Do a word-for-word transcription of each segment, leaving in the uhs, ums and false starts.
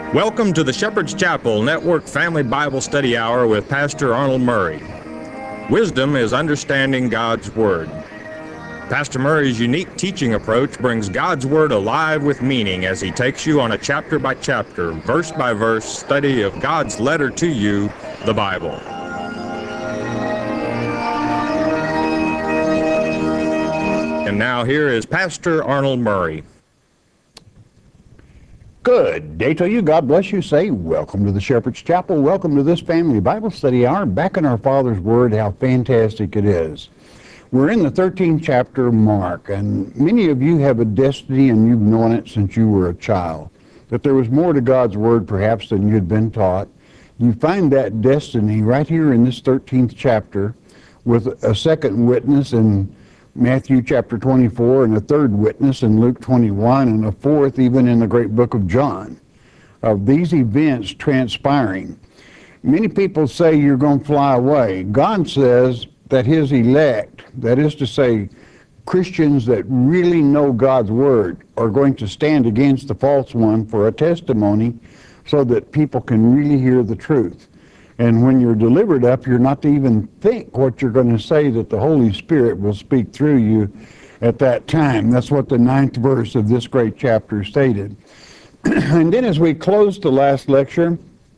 Welcome to the Shepherd's Chapel Network Family Bible Study Hour with Pastor Arnold Murray. Wisdom is understanding God's Word. Pastor Murray's unique teaching approach brings God's Word alive with meaning as he takes you on a chapter-by-chapter, verse-by-verse study of God's letter to you, the Bible. And now here is Pastor Arnold Murray. Good day to you. God bless you. Say, welcome to the Shepherd's Chapel. Welcome to this Family Bible Study Hour. Back in our Father's Word, how fantastic it is. We're in the thirteenth chapter, Mark, and many of you have a destiny and you've known it since you were a child. That there was more to God's Word perhaps than you'd been taught. You find that destiny right here in this thirteenth chapter with a second witness in Matthew chapter twenty-four, and a third witness in Luke twenty-one, and a fourth even in the great book of John, of these events transpiring. Many people say you're going to fly away. God says that his elect, that is to say, Christians that really know God's Word, are going to stand against the false one for a testimony so that people can really hear the truth. And when you're delivered up, you're not to even think what you're going to say, that the Holy Spirit will speak through you at that time. That's what the ninth verse of this great chapter stated. And then as we closed the last lecture,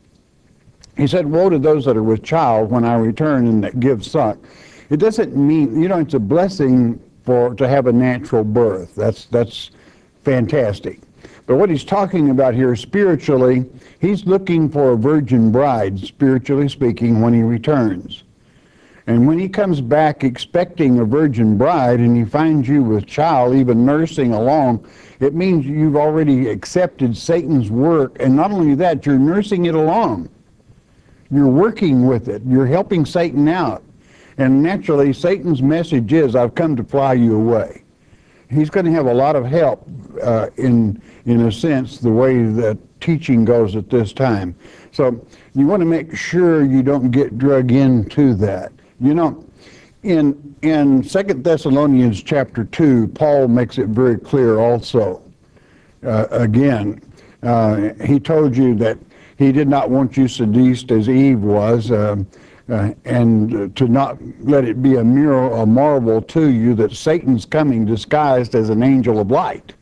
he said, woe to those that are with child when I return and that give suck. It doesn't mean, you know, it's a blessing for to have a natural birth. That's, that's fantastic. But what he's talking about here spiritually, he's looking for a virgin bride, spiritually speaking, when he returns. And when he comes back expecting a virgin bride and he finds you with child, even nursing along, it means you've already accepted Satan's work. And not only that, you're nursing it along. You're working with it. You're helping Satan out. And naturally, Satan's message is, I've come to fly you away. He's going to have a lot of help uh, in, in a sense, the way that teaching goes at this time. So you want to make sure you don't get drug into that. You know, in, in Second Thessalonians chapter two, Paul makes it very clear also. Uh, again, uh, he told you that he did not want you seduced as Eve was, um, Uh, and uh, to not let it be a mirror, a marvel to you that Satan's coming disguised as an angel of light.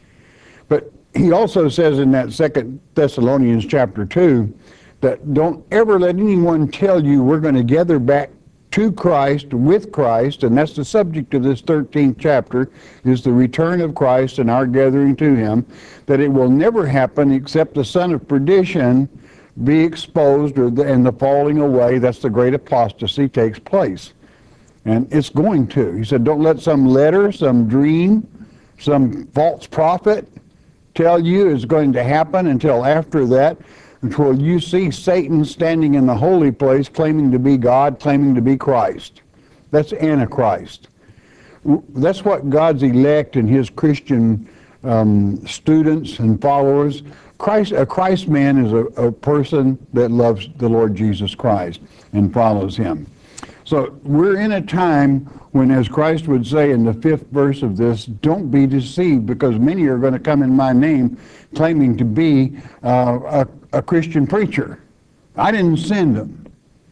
But he also says in that Second Thessalonians chapter two that don't ever let anyone tell you we're going to gather back to Christ, with Christ, and that's the subject of this thirteenth chapter, is the return of Christ and our gathering to him, that it will never happen except the son of perdition be exposed, or the, and the falling away, that's the great apostasy, takes place. And it's going to. He said, don't let some letter, some dream, some false prophet tell you it's going to happen until after that, until you see Satan standing in the holy place claiming to be God, claiming to be Christ. That's Antichrist. That's what God's elect and his Christian um, students and followers. Christ, a Christ man is a, a person that loves the Lord Jesus Christ and follows him. So we're in a time when, as Christ would say in the fifth verse of this, don't be deceived, because many are going to come in my name claiming to be uh, a, a Christian preacher. I didn't send them.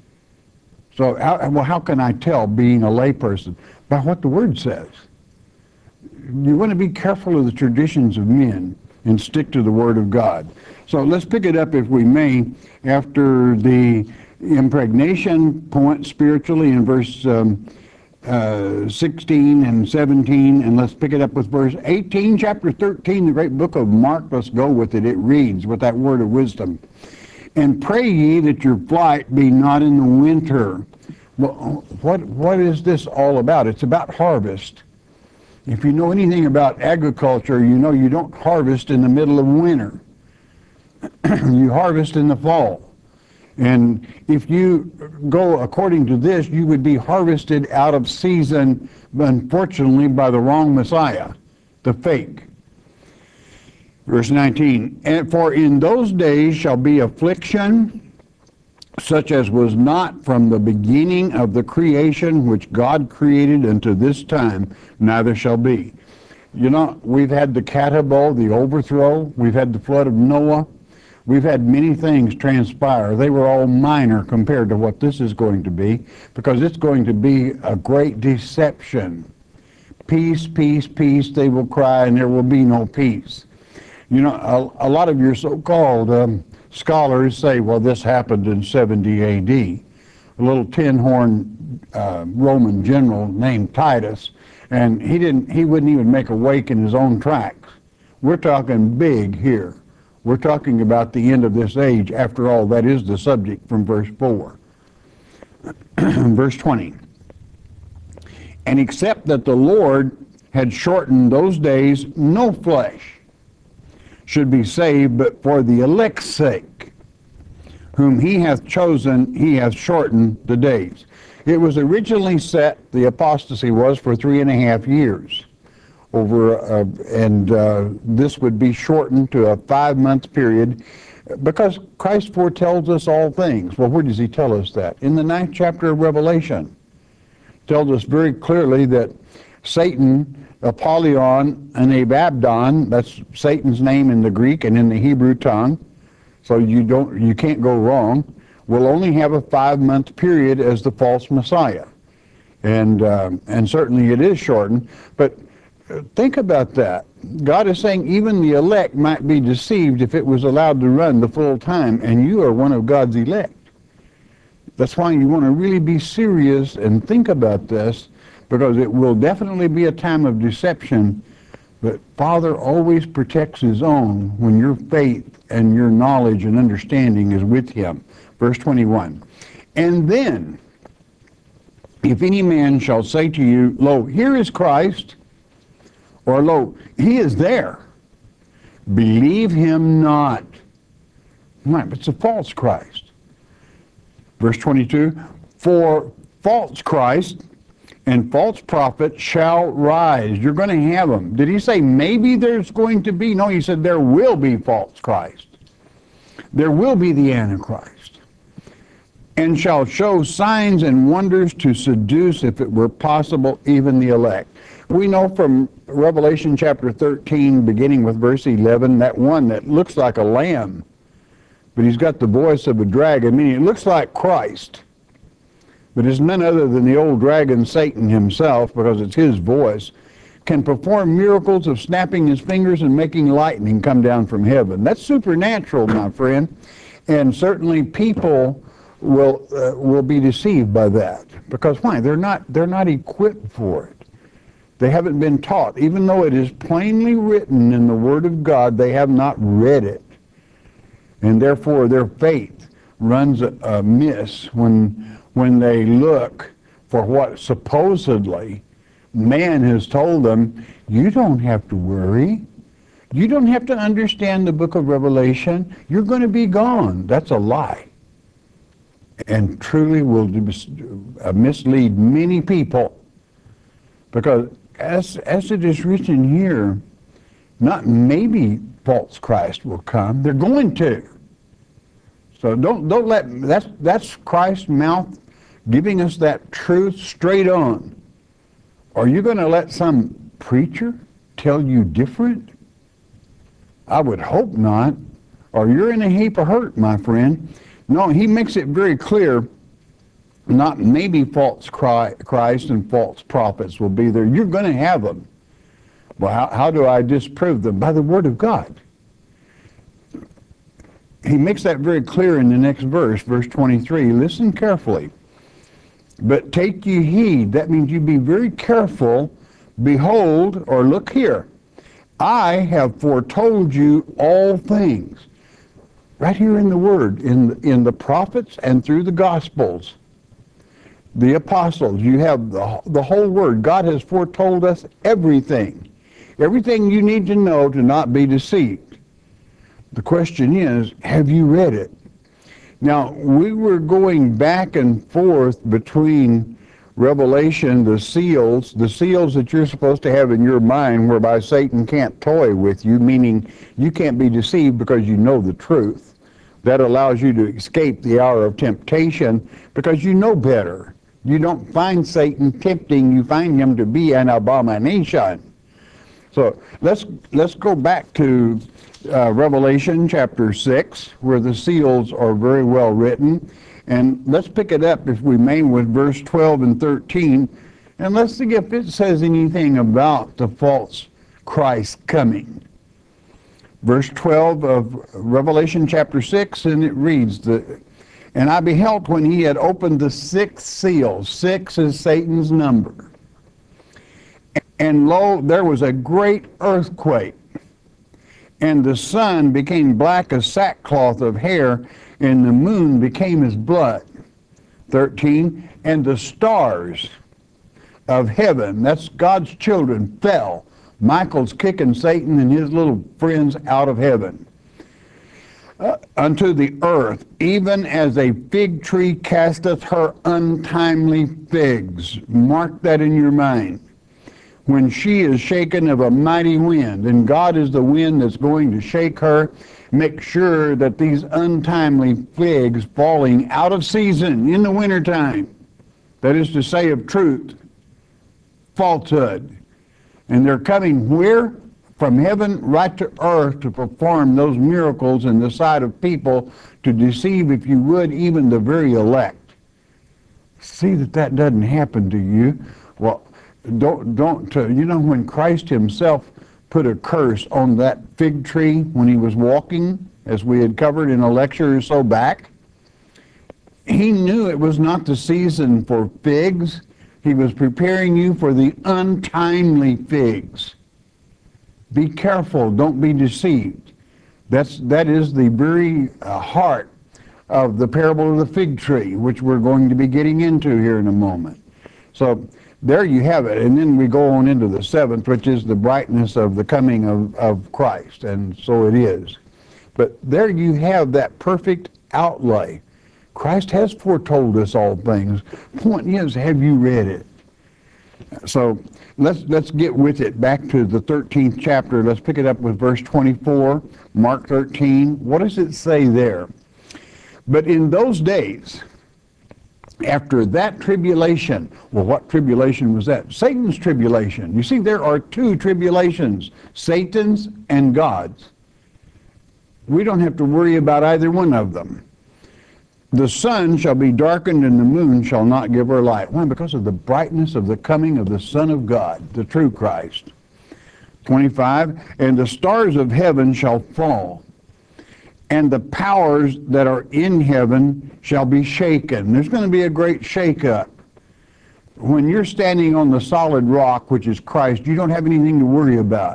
So how, well, how can I tell, being a layperson? By what the Word says. You want to be careful of the traditions of men and stick to the Word of God. So let's pick it up, if we may, after the impregnation point spiritually in verse um, uh, sixteen and seventeen, and let's pick it up with verse eighteen, chapter thirteen, the great book of Mark. Let's go with it. It reads with that word of wisdom. And pray ye that your flight be not in the winter. Well, what, what is this all about? It's about harvest. If you know anything about agriculture, you know you don't harvest in the middle of winter. You harvest in the fall. And if you go according to this, you would be harvested out of season, unfortunately, by the wrong Messiah, the fake. Verse nineteen, and for in those days shall be affliction, such as was not from the beginning of the creation which God created unto this time, neither shall be. You know, we've had the catable, the overthrow, we've had the flood of Noah, We've had many things transpire. They were all minor compared to what this is going to be, because it's going to be a great deception. Peace, peace, peace, they will cry, and there will be no peace. You know, a, a lot of your so-called um, scholars say, well, this happened in seventy A D. A little tin-horn uh, Roman general named Titus, and he didn't, he wouldn't even make a wake in his own tracks. We're talking big here. We're talking about the end of this age. After all, that is the subject from verse four. Verse twenty. And except that the Lord had shortened those days, no flesh should be saved, but for the elect's sake, whom he hath chosen, he hath shortened the days. It was originally set, the apostasy was, for three and a half years. Over, uh, and uh, this would be shortened to a five-month period, because Christ foretells us all things. Well, where does he tell us that? In the ninth chapter of Revelation. Tells us very clearly that Satan, Apollyon, and Abaddon, that's Satan's name in the Greek and in the Hebrew tongue, so you don't, you can't go wrong, will only have a five-month period as the false Messiah. And, um, and certainly it is shortened, but think about that. God is saying even the elect might be deceived if it was allowed to run the full time, and you are one of God's elect. That's why you want to really be serious and think about this, because it will definitely be a time of deception, but Father always protects his own when your faith and your knowledge and understanding is with him. Verse twenty-one. And then, if any man shall say to you, lo, here is Christ, or lo, he is there, believe him not. Right, but it's a false Christ. Verse twenty-two, for false Christ and false prophets shall rise. You're going to have them. Did he say maybe there's going to be? No, he said there will be false Christ. There will be the Antichrist. And shall show signs and wonders to seduce, if it were possible, even the elect. We know from Revelation chapter thirteen, beginning with verse eleven, that one that looks like a lamb, but he's got the voice of a dragon, meaning it looks like Christ, but is none other than the old dragon Satan himself, because it's his voice, can perform miracles of snapping his fingers and making lightning come down from heaven. That's supernatural, my friend, and certainly people will uh, will be deceived by that, because why? They're not they're not equipped for it. They haven't been taught. Even though it is plainly written in the Word of God, they have not read it. And therefore their faith runs amiss when, when they look for what supposedly man has told them. You don't have to worry. You don't have to understand the book of Revelation. You're going to be gone. That's a lie. And truly will mislead many people. Because as, as it is written here, not maybe false Christ will come. They're going to. So don't don't let that's that's Christ's mouth giving us that truth straight on. Are you going to let some preacher tell you different? I would hope not, or you're in a heap of hurt, my friend. No, he makes it very clear. Not maybe false Christ and false prophets will be there. You're going to have them. Well, how, how do I disprove them? By the Word of God. He makes that very clear in the next verse, verse twenty-three. Listen carefully. But take ye heed. That means you be very careful. Behold, or look here. I have foretold you all things. Right here in the Word, in, in the prophets and through the Gospels. The apostles, you have the, the whole Word. God has foretold us everything. Everything you need to know to not be deceived. The question is, have you read it? Now, we were going back and forth between Revelation, the seals, the seals that you're supposed to have in your mind whereby Satan can't toy with you, meaning you can't be deceived because you know the truth. That allows you to escape the hour of temptation because you know better. You don't find Satan tempting, you find him to be an abomination. So let's let's go back to uh, Revelation chapter six, where the seals are very well written. And let's pick it up, if we may, with verse twelve and thirteen. And let's see if it says anything about the false Christ coming. Verse twelve of Revelation chapter six, and it reads, the, And I beheld when he had opened the sixth seal. Six is Satan's number. And lo, there was a great earthquake, and the sun became black as sackcloth of hair, and the moon became as blood. thirteen, and the stars of heaven, that's God's children, fell. Michael's kicking Satan and his little friends out of heaven. Uh, unto the earth, even as a fig tree casteth her untimely figs. Mark that in your mind. When she is shaken of a mighty wind, and God is the wind that's going to shake her, make sure that these untimely figs falling out of season in the wintertime, that is to say of truth, falsehood, and they're coming where? From heaven right to earth to perform those miracles in the sight of people, to deceive, if you would, even the very elect. See that that doesn't happen to you. Well, don't, don't, uh, you know, when Christ himself put a curse on that fig tree when he was walking, as we had covered in a lecture or so back, he knew it was not the season for figs. He was preparing you for the untimely figs. Be careful, don't be deceived. That's, that is the very uh, heart of the parable of the fig tree, which we're going to be getting into here in a moment. So there you have it. And then we go on into the seventh, which is the brightness of the coming of, of Christ. And so it is. But there you have that perfect outlay. Christ has foretold us all things. Point is, have you read it? So let's let's get with it. Back to the thirteenth chapter. Let's pick it up with verse twenty-four, Mark thirteen. What does it say there? But in those days, after that tribulation, well, what tribulation was that? Satan's tribulation. You see, there are two tribulations, Satan's and God's. We don't have to worry about either one of them. The sun shall be darkened and the moon shall not give her light. Why? Because of the brightness of the coming of the Son of God, the true Christ. twenty-five, and the stars of heaven shall fall, and the powers that are in heaven shall be shaken. There's going to be a great shake-up. When you're standing on the solid rock, which is Christ, you don't have anything to worry about.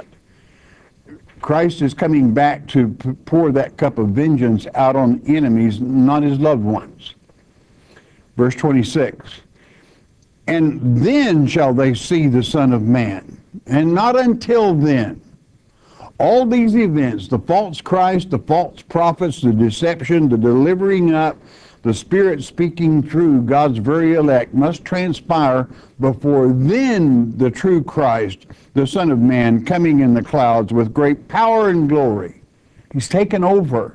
Christ is coming back to pour that cup of vengeance out on enemies, not his loved ones. Verse twenty-six, and then shall they see the Son of Man, and not until then. All these events, the false Christ, the false prophets, the deception, the delivering up, the Spirit speaking through God's very elect, must transpire before then the true Christ, the Son of Man, coming in the clouds with great power and glory. He's taken over.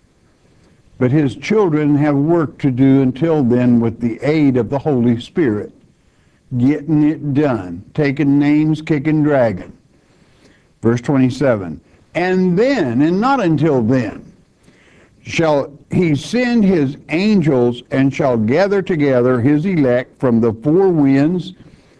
But his children have work to do until then with the aid of the Holy Spirit. Getting it done. Taking names, kicking dragon. Verse twenty-seven. And then, and not until then, shall he send his angels and shall gather together his elect from the four winds,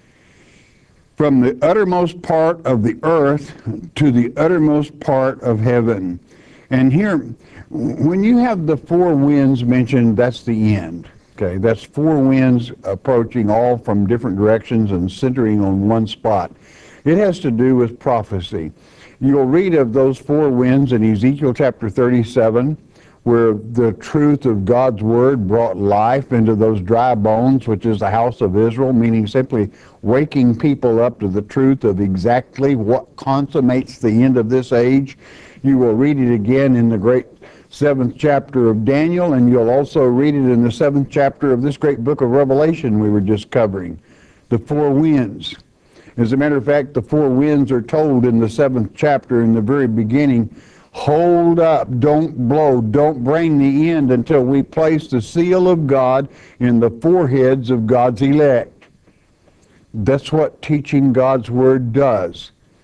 from the uttermost part of the earth to the uttermost part of heaven. And here, when you have the four winds mentioned, that's the end. Okay, that's four winds approaching all from different directions and centering on one spot. It has to do with prophecy. You'll read of those four winds in Ezekiel chapter thirty-seven, where the truth of God's word brought life into those dry bones, which is the house of Israel, meaning simply waking people up to the truth of exactly what consummates the end of this age. You will read it again in the great seventh chapter of Daniel, and you'll also read it in the seventh chapter of this great book of Revelation we were just covering, the four winds. As a matter of fact, the four winds are told in the seventh chapter in the very beginning, hold up, don't blow, don't bring the end until we place the seal of God in the foreheads of God's elect. That's what teaching God's word does.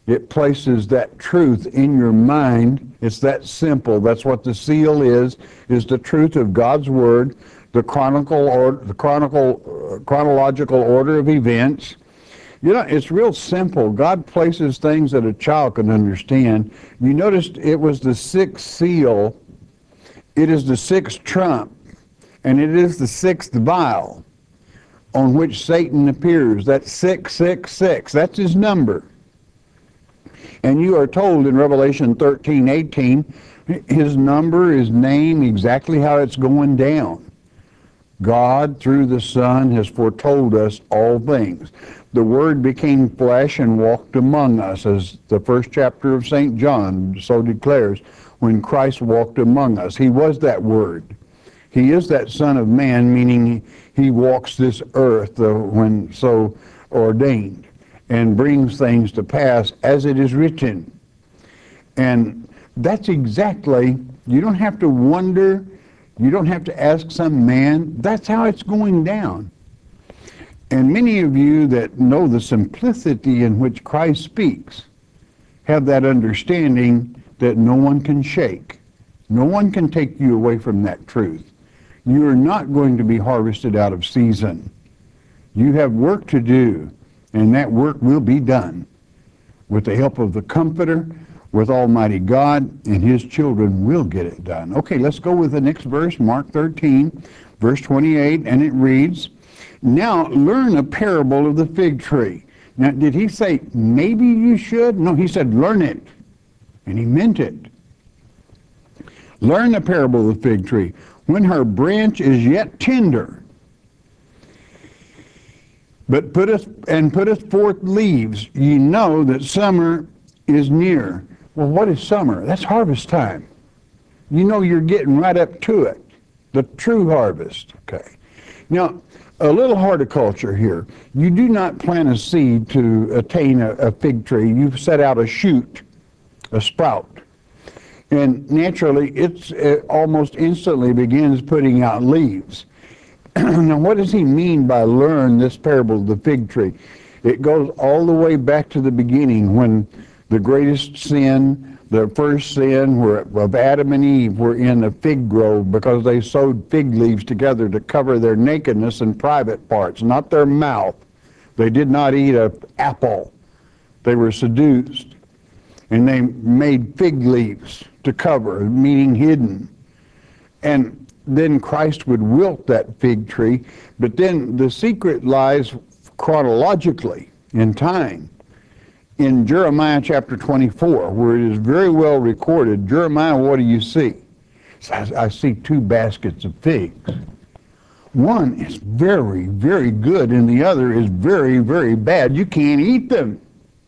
It places that truth in your mind. It's that simple. That's what the seal is, is the truth of God's Word, the chronicle or the chronicle, uh, chronological order of events. You know, it's real simple. God places things that a child can understand. You noticed it was the sixth seal, it is the sixth trump, and it is the sixth vial on which Satan appears. That's six six six. That's his number. And you are told in Revelation thirteen eighteen, his number, his name, exactly how it's going down. God, through the Son, has foretold us all things. The Word became flesh and walked among us, as the first chapter of Saint John so declares, when Christ walked among us. He was that Word. He is that Son of Man, meaning he walks this earth uh, when so ordained, and brings things to pass as it is written. And that's exactly, you don't have to wonder, you don't have to ask some man, that's how it's going down. And many of you that know the simplicity in which Christ speaks have that understanding that no one can shake. No one can take you away from that truth. You are not going to be harvested out of season. You have work to do, and that work will be done with the help of the Comforter, with Almighty God, and his children will get it done. Okay, let's go with the next verse, Mark thirteen, verse twenty-eight, and it reads, "Now learn a parable of the fig tree." Now, did he say, maybe you should? No, he said, learn it. And he meant it. Learn the parable of the fig tree. When her branch is yet tender, but putteth and putteth forth leaves, ye know that summer is near. Well, what is summer? That's harvest time. You know you're getting right up to it. The true harvest. Okay. Now, a little horticulture here. You do not plant a seed to attain a, a fig tree. You set out a shoot, a sprout. And naturally, it's, it almost instantly begins putting out leaves. Now, what does he mean by learn this parable of the fig tree? It goes all the way back to the beginning when the greatest sin, the first sin were, of Adam and Eve were in a fig grove because they sewed fig leaves together to cover their nakedness and private parts, not their mouth. They did not eat an apple. They were seduced. And they made fig leaves to cover, meaning hidden. And then Christ would wilt that fig tree, but then the secret lies chronologically in time. In Jeremiah chapter twenty-four, where it is very well recorded, Jeremiah, what do you see? I, I see two baskets of figs. One is very, very good, and the other is very, very bad. You can't eat them.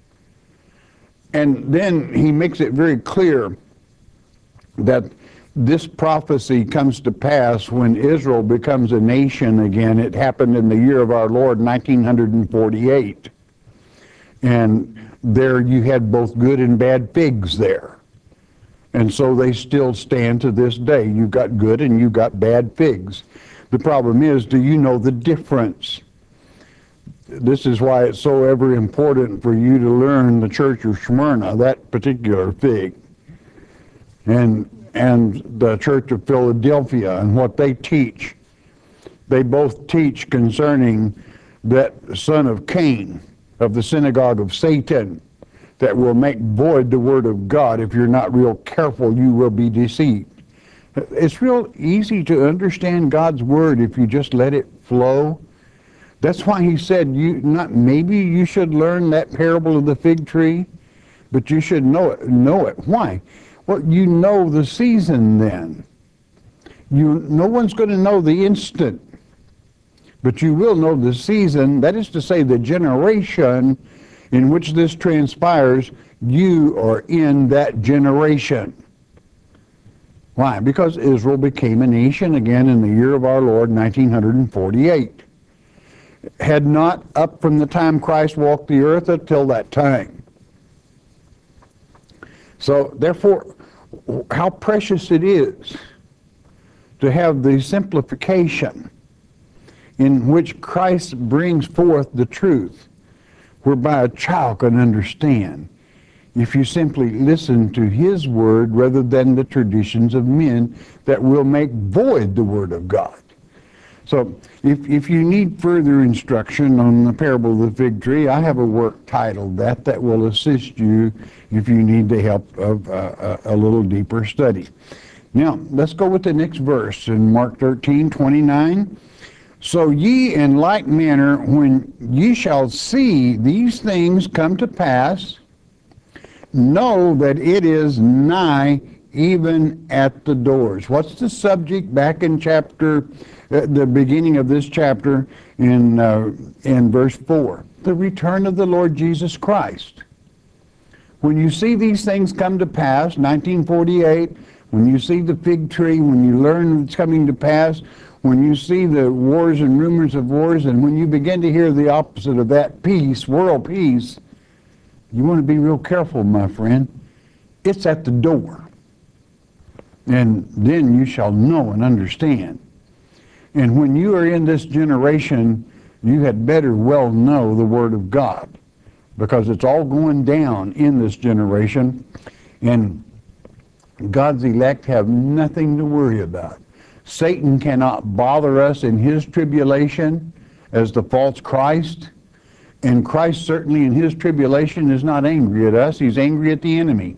And then he makes it very clear that this prophecy comes to pass when Israel becomes a nation again. It happened in the year of our Lord, nineteen forty-eight. And there you had both good and bad figs there. And so they still stand to this day. You've got good and you've got bad figs. The problem is, do you know the difference? This is why it's so ever important for you to learn the Church of Smyrna, that particular fig, and and the Church of Philadelphia and what they teach. They both teach concerning that son of Cain, of the synagogue of Satan, that will make void the word of God. If you're not real careful, you will be deceived. It's real easy to understand God's word if you just let it flow. That's why he said, you not maybe you should learn that parable of the fig tree, but you should know it. Know it. Why? Well, you know the season then. You, no one's going to know the instant, but you will know the season. That is to say, the generation in which this transpires, you are in that generation. Why? Because Israel became a nation again in the year of our Lord, nineteen forty-eight. Had not up from the time Christ walked the earth until that time. So, therefore, how precious it is to have the simplification in which Christ brings forth the truth, whereby a child can understand. if you simply listen to his word rather than the traditions of men that will make void the word of God. So if, if you need further instruction on the parable of the fig tree, I have a work titled that that will assist you if you need the help of uh, a, a little deeper study. Now, let's go with the next verse in Mark thirteen twenty-nine. So ye in like manner, when ye shall see these things come to pass, know that it is nigh, even at the doors. What's the subject back in chapter, uh, the beginning of this chapter in, uh, in verse four? The return of the Lord Jesus Christ. When you see these things come to pass, nineteen forty-eight, when you see the fig tree, when you learn it's coming to pass, when you see the wars and rumors of wars, and when you begin to hear the opposite of that, peace, world peace, you want to be real careful, my friend. It's at the door. And then you shall know and understand. And when you are in this generation, you had better well know the Word of God, because it's all going down in this generation, and God's elect have nothing to worry about. Satan cannot bother us in his tribulation as the false Christ. And Christ certainly in his tribulation is not angry at us. He's angry at the enemy.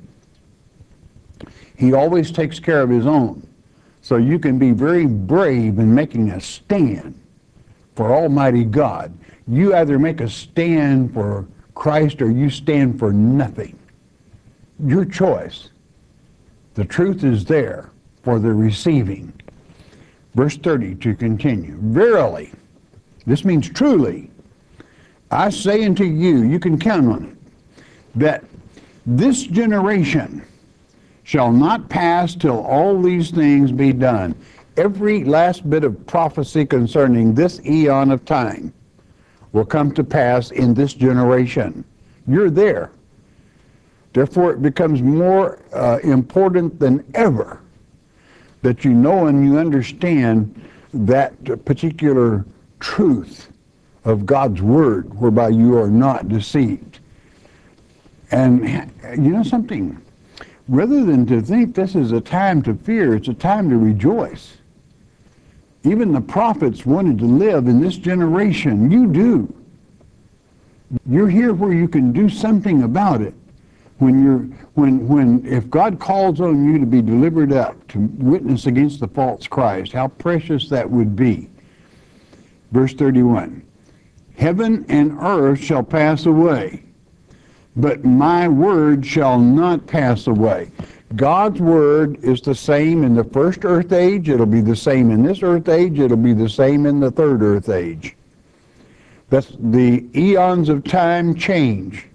He always takes care of his own. So you can be very brave in making a stand for Almighty God. You either make a stand for Christ or you stand for nothing. Your choice. The truth is there for the receiving. Verse thirty to continue. Verily, this means truly, I say unto you, you can count on it, that this generation shall not pass till all these things be done. Every last bit of prophecy concerning this eon of time will come to pass in this generation. You're there. Therefore, it becomes more uh, important than ever that you know and you understand that particular truth of God's Word, whereby you are not deceived. And you know something? Rather than to think this is a time to fear, it's a time to rejoice. Even the prophets wanted to live in this generation. You do. You're here where you can do something about it. When you're, when, when, if God calls on you to be delivered up, to witness against the false Christ, how precious that would be. Verse thirty-one. Heaven and earth shall pass away, but my word shall not pass away. God's word is the same in the first earth age, it'll be the same in this earth age, it'll be the same in the third earth age. That's the eons of time change.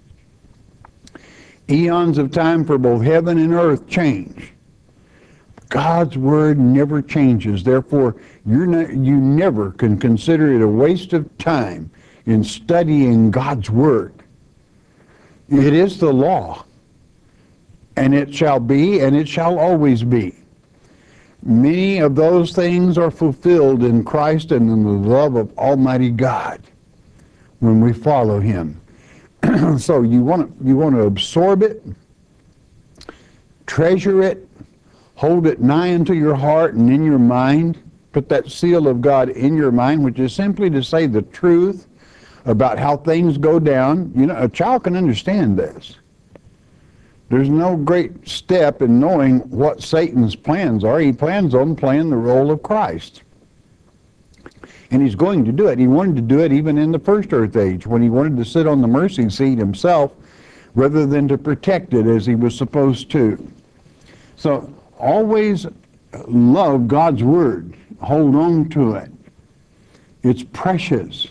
Eons of time for both heaven and earth change. God's word never changes. Therefore, you're not, you never can consider it a waste of time in studying God's word. It is the law, and it shall be, and it shall always be. Many of those things are fulfilled in Christ and in the love of Almighty God when we follow Him. So you want to you want to absorb it, treasure it, hold it nigh unto your heart and in your mind. Put that seal of God in your mind, which is simply to say the truth about how things go down. You know, a child can understand this. There's no great step in knowing what Satan's plans are. He plans on playing the role of Christ. And he's going to do it. He wanted to do it even in the first earth age, when he wanted to sit on the mercy seat himself rather than to protect it as he was supposed to. So always love God's word. Hold on to it. It's precious.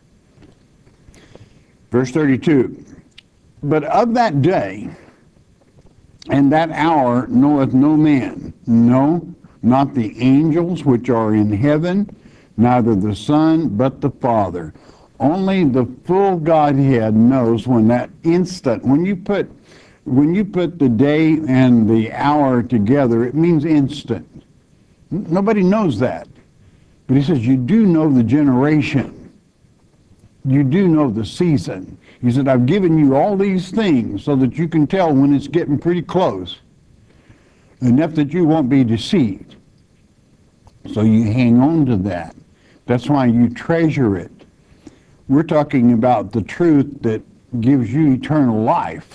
Verse thirty-two. But of that day and that hour knoweth no man, no, not the angels which are in heaven, neither the Son, but the Father. Only the full Godhead knows when that instant, when you put when you put the day and the hour together, it means instant. Nobody knows that. But he says, you do know the generation. you do know the season. He said, I've given you all these things so that you can tell when it's getting pretty close, enough that you won't be deceived. So you hang on to that. That's why you treasure it. We're talking about the truth that gives you eternal life.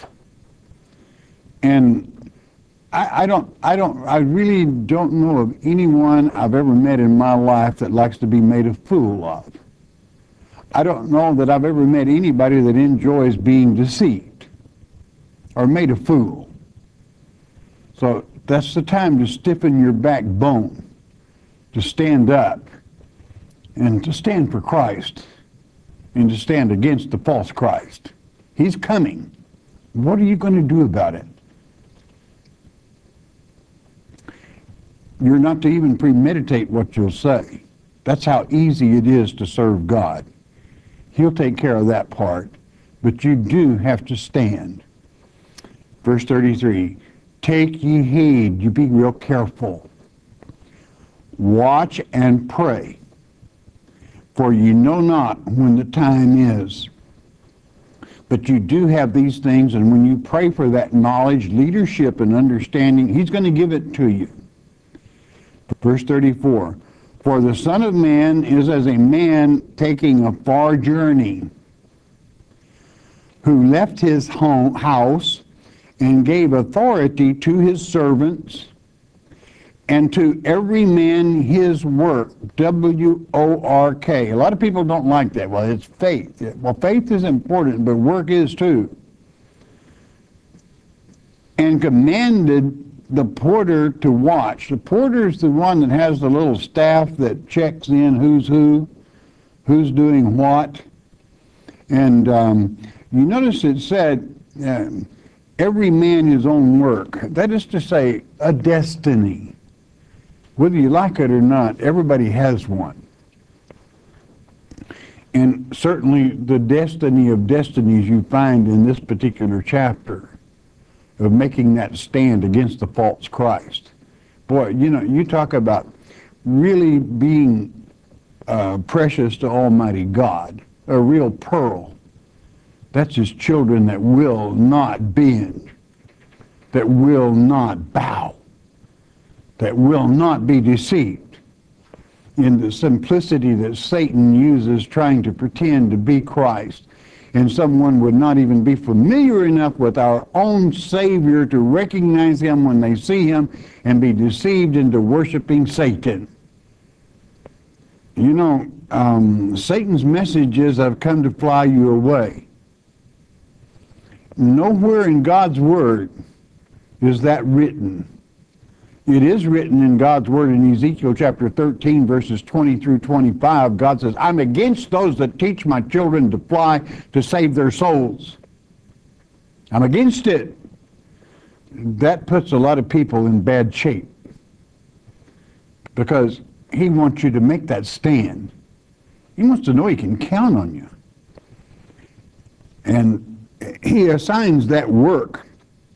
And I, I don't, I don't, I really don't know of anyone I've ever met in my life that likes to be made a fool of. I don't know that I've ever met anybody that enjoys being deceived or made a fool. So that's the time to stiffen your backbone, to stand up and to stand for Christ and to stand against the false Christ. He's coming. What are you going to do about it? You're not to even premeditate what you'll say. That's how easy it is to serve God. He'll take care of that part, but you do have to stand. Verse thirty-three, take ye heed, you be real careful. Watch and pray, for you know not when the time is. But you do have these things, and when you pray for that knowledge, leadership, and understanding, he's going to give it to you. Verse thirty-four, for the Son of Man is as a man taking a far journey, who left his home, house and gave authority to his servants, and to every man his work, W O R K. A lot of people don't like that. Well, it's faith. Well, faith is important, but work is too. And commanded the porter to watch. The porter is the one that has the little staff that checks in who's who, who's doing what. And um, you notice it said, uh, every man his own work. That is to say, a destiny. Whether you like it or not, everybody has one. And certainly the destiny of destinies you find in this particular chapter of making that stand against the false Christ. Boy, you know, you talk about really being uh, precious to Almighty God, a real pearl. That's his children that will not bend, that will not bow, that will not be deceived in the simplicity that Satan uses trying to pretend to be Christ. And someone would not even be familiar enough with our own Savior to recognize him when they see him and be deceived into worshiping Satan. You know, um, Satan's message is, I've come to fly you away. Nowhere in God's Word is that written. It is written in God's Word in Ezekiel chapter thirteen, verses twenty through twenty-five. God says, I'm against those that teach my children to fly to save their souls. I'm against it. That puts a lot of people in bad shape, because he wants you to make that stand. He wants to know he can count on you. And he assigns that work.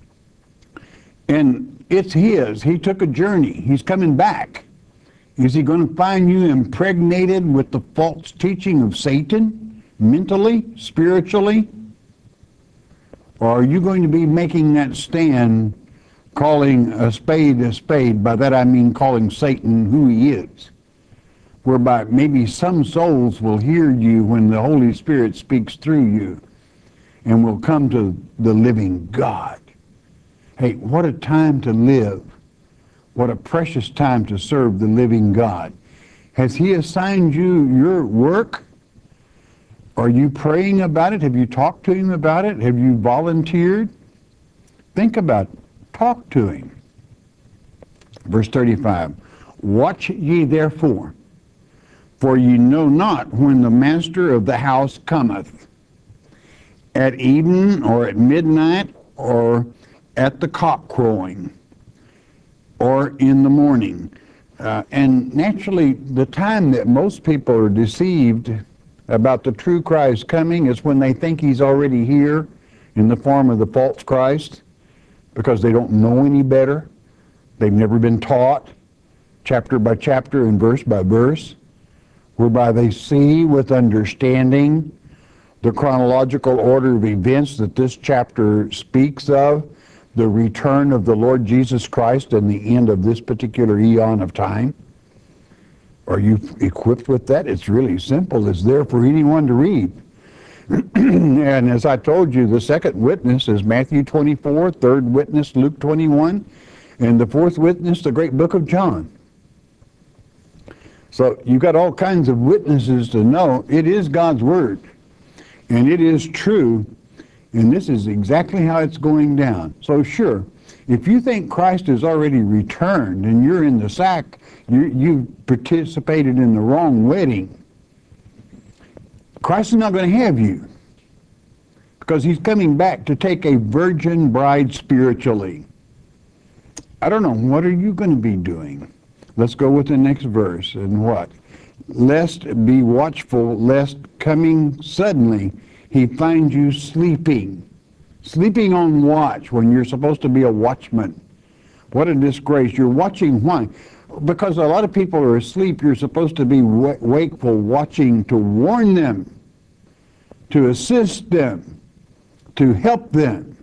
And it's his. He took a journey. He's coming back. Is he going to find you impregnated with the false teaching of Satan, mentally, spiritually? Or are you going to be making that stand, calling a spade a spade? By that I mean calling Satan who he is. Whereby maybe some souls will hear you when the Holy Spirit speaks through you and will come to the living God. Hey, what a time to live. What a precious time to serve the living God. Has he assigned you your work? Are you praying about it? Have you talked to him about it? Have you volunteered? Think about it. Talk to him. Verse thirty-five, watch ye therefore, for ye know not when the master of the house cometh, at even or at midnight or at the cock crowing, or in the morning. Uh, and naturally, the time that most people are deceived about the true Christ coming is when they think he's already here in the form of the false Christ, because they don't know any better. They've never been taught chapter by chapter and verse by verse, whereby they see with understanding the chronological order of events that this chapter speaks of, the return of the Lord Jesus Christ and the end of this particular eon of time? Are you equipped with that? It's really simple. It's there for anyone to read. And as I told you, the second witness is Matthew twenty-four, third witness Luke twenty-one, and the fourth witness, the great book of John. So you've got all kinds of witnesses to know it is God's Word, and it is true, and this is exactly how it's going down. So sure, if you think Christ has already returned and you're in the sack, you, you've participated in the wrong wedding, Christ is not going to have you, because he's coming back to take a virgin bride spiritually. I don't know, what are you going to be doing? Let's go with the next verse. And what? Lest be watchful, lest coming suddenly he finds you sleeping. Sleeping on watch when you're supposed to be a watchman. What a disgrace. You're watching why? Because a lot of people are asleep. You're supposed to be wakeful, watching to warn them, to assist them, to help them.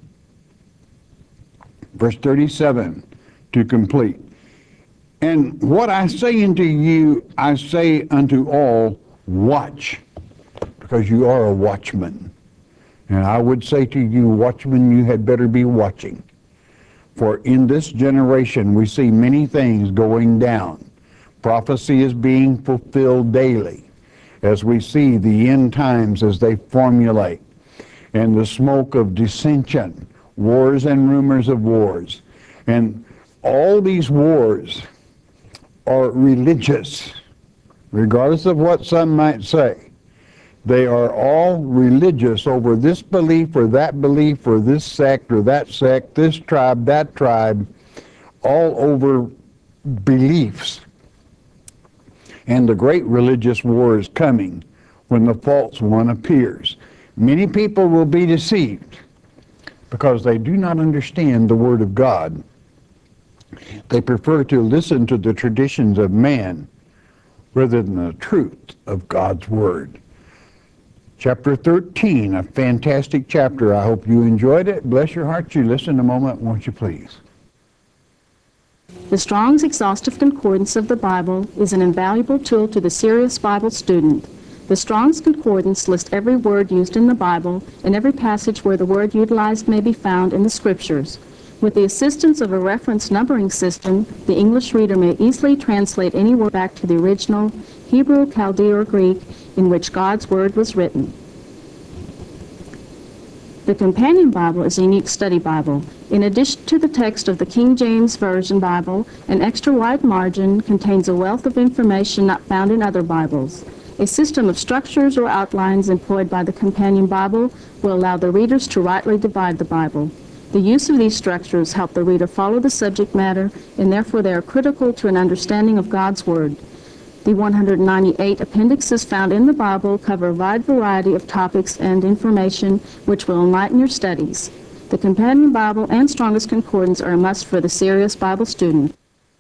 Verse thirty-seven, to complete. And what I say unto you, I say unto all, watch, because you are a watchman. And I would say to you, watchmen, you had better be watching. For in this generation we see many things going down. Prophecy is being fulfilled daily as we see the end times as they formulate, and the smoke of dissension, wars and rumors of wars. And all these wars are religious, regardless of what some might say. They are all religious over this belief or that belief or this sect or that sect, this tribe, that tribe, all over beliefs. And the great religious war is coming when the false one appears. Many people will be deceived because they do not understand the Word of God. They prefer to listen to the traditions of man rather than the truth of God's Word. Chapter thirteen, a fantastic chapter. I hope you enjoyed it. Bless your heart. You listen a moment, won't you please? The Strong's Exhaustive Concordance of the Bible is an invaluable tool to the serious Bible student. The Strong's Concordance lists every word used in the Bible and every passage where the word utilized may be found in the Scriptures. With the assistance of a reference numbering system, the English reader may easily translate any word back to the original Hebrew, Chaldee, or Greek in which God's Word was written. The Companion Bible is a unique study Bible. In addition to the text of the King James Version Bible, an extra wide margin contains a wealth of information not found in other Bibles. A system of structures or outlines employed by the Companion Bible will allow the readers to rightly divide the Bible. The use of these structures help the reader follow the subject matter, and therefore they are critical to an understanding of God's Word. The one hundred ninety-eight appendixes found in the Bible cover a wide variety of topics and information which will enlighten your studies. The Companion Bible and Strongest Concordance are a must for the serious Bible student.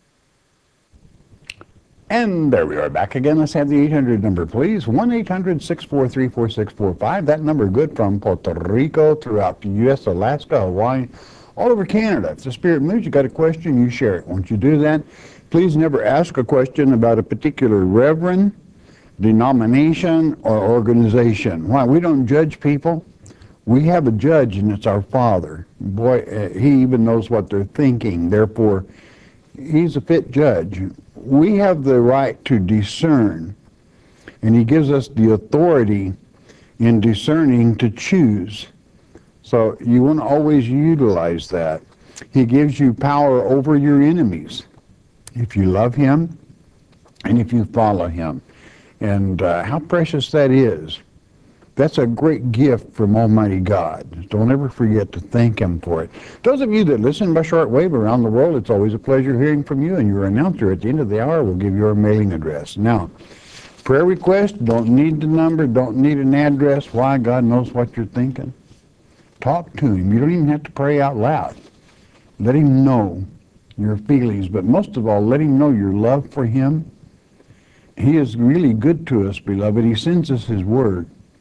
And there we are back again. Let's have the eight hundred number, please. one eight hundred, six four three, four six four five. That number good from Puerto Rico, throughout the U S, Alaska, Hawaii, all over Canada. If the Spirit moves, you got a question, you share it. Won't you do that? Please never ask a question about a particular reverend, denomination, or organization. Why? We don't judge people. We have a judge, and it's our Father. Boy, uh, he even knows what they're thinking. Therefore, he's a fit judge. We have the right to discern, and he gives us the authority in discerning to choose. So you want to always utilize that. He gives you power over your enemies if you love him and if you follow him. And uh, how precious that is. That's a great gift from Almighty God. Don't ever forget to thank him for it. Those of you that listen by shortwave around the world, it's always a pleasure hearing from you, and your announcer at the end of the hour will give your mailing address. Now, prayer request, don't need the number, don't need an address. Why? God knows what you're thinking. Talk to him. You don't even have to pray out loud. Let him know your feelings, but most of all, let him know your love for him. He is really good to us, beloved. He sends us his word.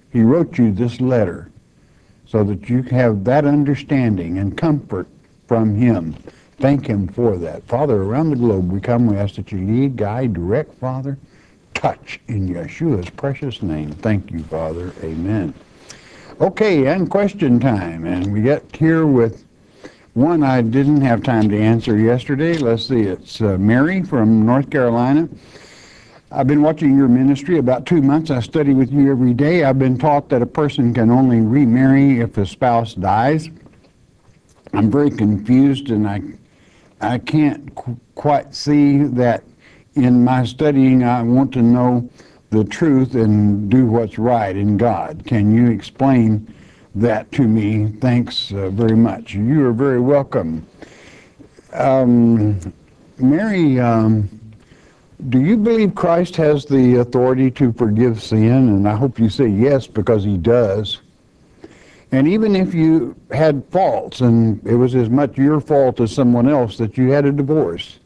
He wrote you this letter so that you have that understanding and comfort from him. Thank him for that. Father, around the globe we come, we ask that you lead, guide, direct, Father. Touch in Yeshua's precious name. Thank you, Father. Amen. Okay, and question time. And we get here with one I didn't have time to answer yesterday. Let's see, it's uh, Mary from North Carolina. I've been watching your ministry about two months. I study with you every day. I've been taught that a person can only remarry if the spouse dies. I'm very confused, and I, I can't qu- quite see that. In my studying, I want to know the truth and do what's right in God. Can you explain that to me? Thanks uh, very much. You are very welcome. Um, Mary, um, do you believe Christ has the authority to forgive sin? And I hope you say yes, because he does. And even if you had faults, and it was as much your fault as someone else that you had a divorce,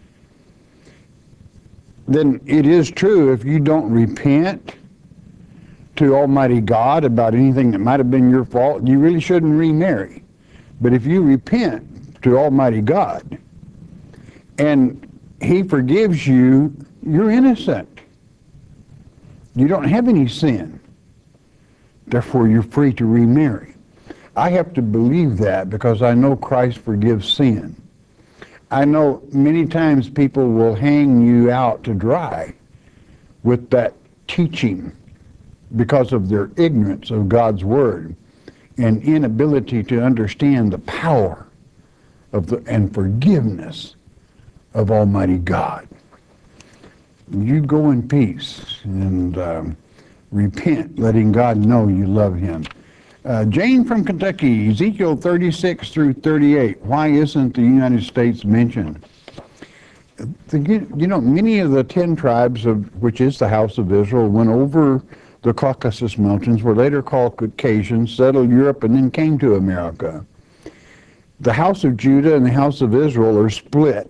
then it is true, if you don't repent to Almighty God about anything that might have been your fault, you really shouldn't remarry. But if you repent to Almighty God and he forgives you, you're innocent. You don't have any sin. Therefore, you're free to remarry. I have to believe that because I know Christ forgives sin. I know many times people will hang you out to dry with that teaching because of their ignorance of God's Word and inability to understand the power of the and forgiveness of Almighty God. You go in peace and um, repent, letting God know you love him. Uh, Jane from Kentucky, Ezekiel thirty-six through thirty-eight. Why isn't the United States mentioned? The, you know, many of the ten tribes, of which is the house of Israel, went over the Caucasus Mountains, were later called Caucasians, settled Europe, and then came to America. The house of Judah and the house of Israel are split.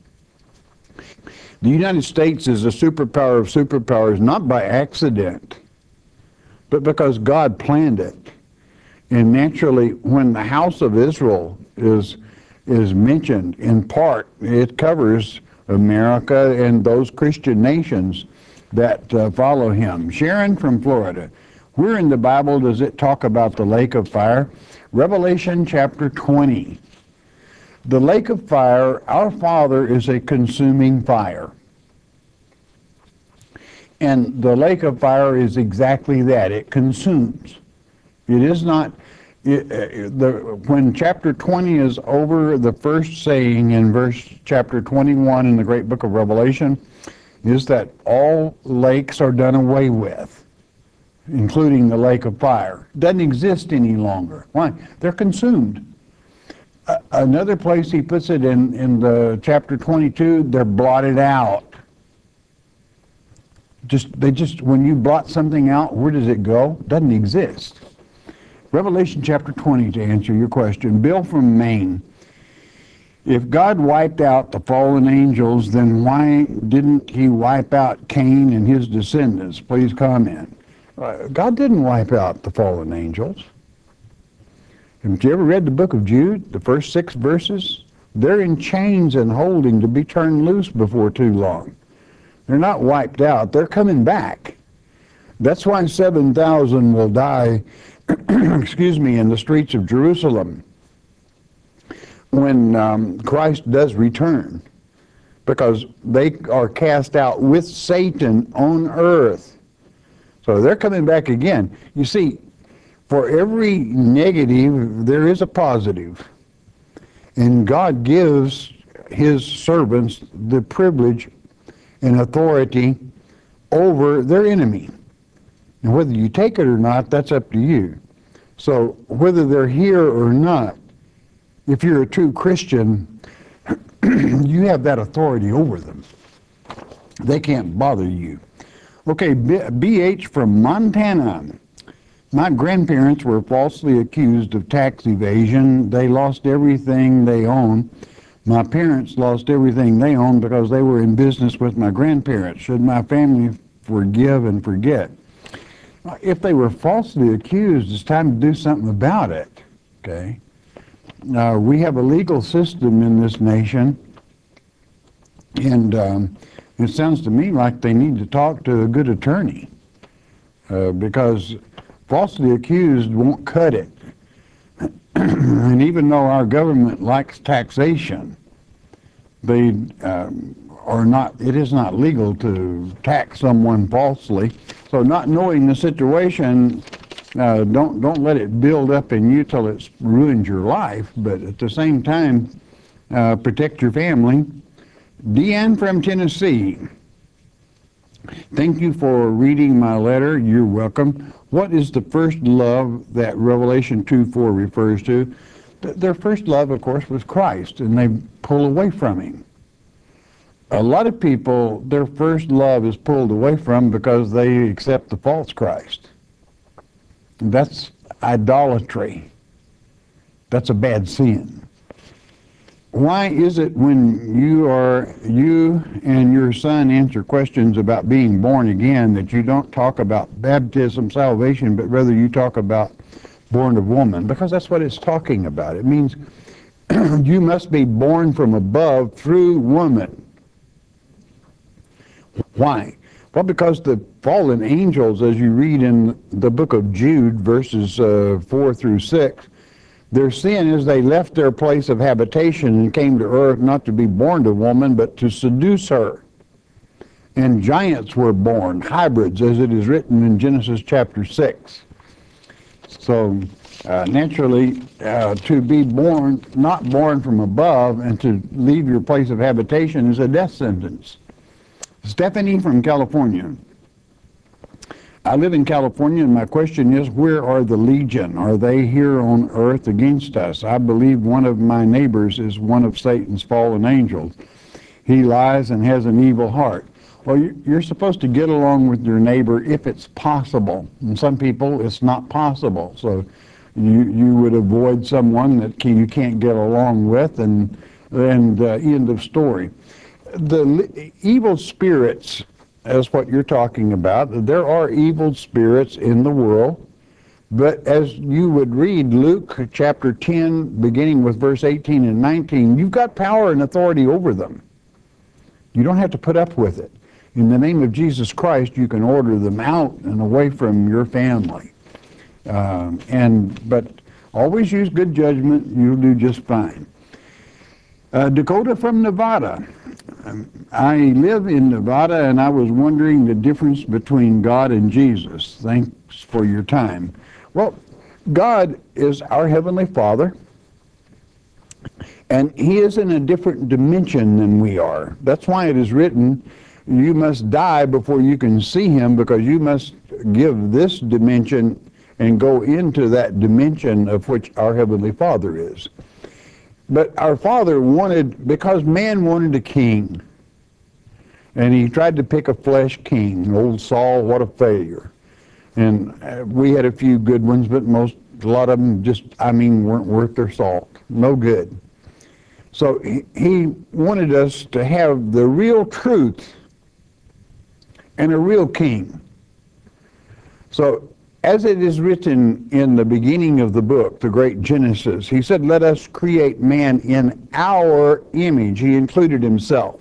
The United States is a superpower of superpowers, not by accident, but because God planned it. And naturally, when the house of Israel is is mentioned, in part, it covers America and those Christian nations that uh, follow him. Sharon from Florida. Where in the Bible does it talk about the lake of fire? Revelation chapter twenty. The lake of fire, our Father is a consuming fire. And the lake of fire is exactly that. It consumes. It is not, it, uh, the, when chapter twenty is over, the first saying in verse chapter twenty-one in the great book of Revelation is that all lakes are done away with, including the lake of fire. It doesn't exist any longer. Why? They're consumed. Uh, another place he puts it in, in the chapter twenty-two, they're blotted out. Just they just when you blot something out, where does it go? It doesn't exist. Revelation chapter twenty, to answer your question. Bill from Maine. If God wiped out the fallen angels, then why didn't he wipe out Cain and his descendants? Please comment. Uh, God didn't wipe out the fallen angels. Have you ever read the book of Jude, the first six verses? They're in chains and holding to be turned loose before too long. They're not wiped out. They're coming back. That's why seven thousand will die, excuse me, in the streets of Jerusalem when um, Christ does return, because they are cast out with Satan on earth. So they're coming back again. You see, for every negative, there is a positive. And God gives his servants the privilege and authority over their enemy. And whether you take it or not, that's up to you. So whether they're here or not, if you're a true Christian, you have that authority over them. They can't bother you. Okay, B H from Montana. My grandparents were falsely accused of tax evasion. They lost everything they owned. My parents lost everything they owned because they were in business with my grandparents. Should my family forgive and forget? If they were falsely accused, it's time to do something about it. Okay. Uh, we have a legal system in this nation, and um, it sounds to me like they need to talk to a good attorney, uh, because falsely accused won't cut it. And even though our government likes taxation, they um, are not, it is not legal to tax someone falsely. So not knowing the situation, uh, don't don't let it build up in you till it's ruined your life, but at the same time, uh, protect your family. Deanne from Tennessee, thank you for reading my letter. You're welcome. What is the first love that Revelation two four refers to? Th- their first love, of course, was Christ, and they pull away from him. A lot of people, their first love is pulled away from because they accept the false Christ. That's idolatry. That's a bad sin. Why is it when you are you and your son answer questions about being born again that you don't talk about baptism, salvation, but rather you talk about born of woman? Because that's what it's talking about. It means you must be born from above through woman. Why? Well, because the fallen angels, as you read in the book of Jude, verses uh, four through six, their sin is they left their place of habitation and came to earth not to be born to woman, but to seduce her. And giants were born, hybrids, as it is written in Genesis chapter six. So uh, naturally, uh, to be born, not born from above, and to leave your place of habitation is a death sentence. Stephanie from California. I live in California, and my question is, where are the legion? Are they here on earth against us? I believe one of my neighbors is one of Satan's fallen angels. He lies and has an evil heart. Well, you're supposed to get along with your neighbor if it's possible. And some people, it's not possible. So you, you would avoid someone that can, you can't get along with, and, and uh, end of story. The evil spirits, as what you're talking about, there are evil spirits in the world, but as you would read Luke chapter ten, beginning with verse eighteen and nineteen, you've got power and authority over them. You don't have to put up with it. In the name of Jesus Christ, you can order them out and away from your family. Um, and but always use good judgment. You'll do just fine. Uh, Dakota from Nevada. Um, I live in Nevada, and I was wondering the difference between God and Jesus. Thanks for your time. Well, God is our Heavenly Father, and He is in a different dimension than we are. That's why it is written, you must die before you can see Him, because you must give this dimension and go into that dimension of which our Heavenly Father is. But our Father wanted, because man wanted a king, and he tried to pick a flesh king. Old Saul, what a failure. And uh, we had a few good ones, but most, a lot of them just, I mean, weren't worth their salt. No good. So he, he wanted us to have the real truth and a real king. So as it is written in the beginning of the book, the great Genesis, he said, let us create man in our image. He included himself.